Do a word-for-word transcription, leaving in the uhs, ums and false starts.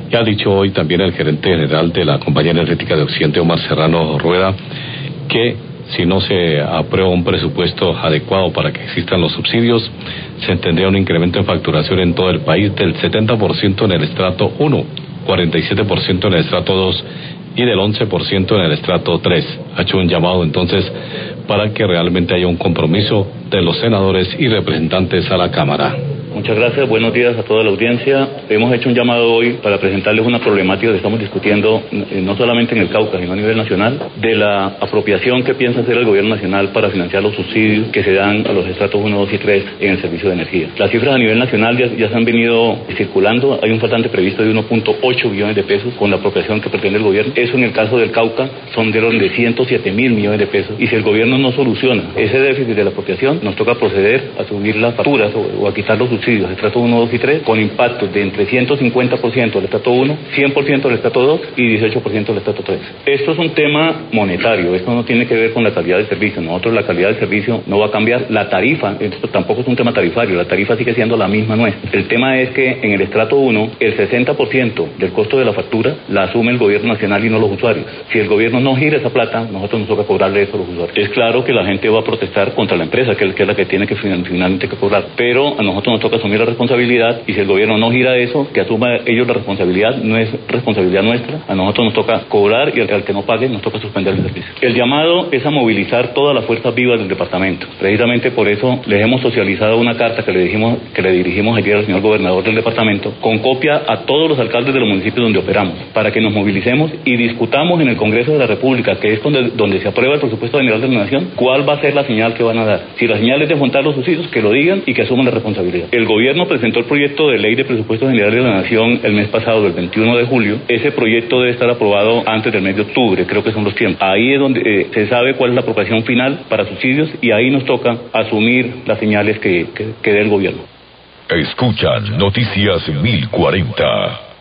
Ya ha dicho hoy también el gerente general de la Compañía Energética de Occidente, Omar Serrano Rueda, que si no se aprueba un presupuesto adecuado para que existan los subsidios, se tendría un incremento en facturación en todo el país del setenta por ciento en el estrato uno, cuarenta y siete por ciento en el estrato dos y del once por ciento en el estrato tres. Ha hecho un llamado entonces para que realmente haya un compromiso de los senadores y representantes a la Cámara. Muchas gracias, buenos días a toda la audiencia. Hemos hecho un llamado hoy para presentarles una problemática que estamos discutiendo eh, no solamente en el Cauca, sino a nivel nacional, de la apropiación que piensa hacer el gobierno nacional para financiar los subsidios que se dan a los estratos uno, dos y tres en el servicio de energía. Las cifras a nivel nacional ya, ya se han venido circulando. Hay un faltante previsto de uno punto ocho billones de pesos con la apropiación que pretende el gobierno. Eso en el caso del Cauca son de orden de ciento siete mil millones de pesos. Y si el gobierno no soluciona ese déficit de la apropiación, nos toca proceder a subir las facturas o, o a quitar los subsidios del estrato uno, dos y tres, con impactos de entre ciento cincuenta por ciento del estrato uno, cien por ciento del estrato dos y dieciocho por ciento del estrato tres. Esto es un tema monetario, esto no tiene que ver con la calidad del servicio. Nosotros la calidad del servicio no va a cambiar. La tarifa, esto tampoco es un tema tarifario, la tarifa sigue siendo la misma nuestra. El tema es que en el estrato uno, el sesenta por ciento del costo de la factura la asume el gobierno nacional y no los usuarios. Si el gobierno no gira esa plata, nosotros nos toca cobrarle eso a los usuarios. Es claro que la gente va a protestar contra la empresa, que es la que tiene que finalmente que cobrar, pero a nosotros nos toca asumir la responsabilidad, y si el gobierno no gira eso, que asuma ellos la responsabilidad, no es responsabilidad nuestra. A nosotros nos toca cobrar y al, al que no pague nos toca suspender el servicio. El llamado es a movilizar todas las fuerzas vivas del departamento. Precisamente por eso les hemos socializado una carta que le dijimos, que le dirigimos ayer al señor gobernador del departamento, con copia a todos los alcaldes de los municipios donde operamos, para que nos movilicemos y discutamos en el Congreso de la República, que es donde, donde se aprueba el presupuesto general de la Nación, cuál va a ser la señal que van a dar. Si la señal es de juntar los subsidios, que lo digan y que asuman la responsabilidad. El gobierno presentó el proyecto de ley de presupuesto general de la Nación el mes pasado, del veintiuno de julio. Ese proyecto debe estar aprobado antes del mes de octubre, creo que son los tiempos. Ahí es donde eh, se sabe cuál es la apropiación final para subsidios y ahí nos toca asumir las señales que, que, que dé el gobierno. Escuchan Noticias mil cuarenta.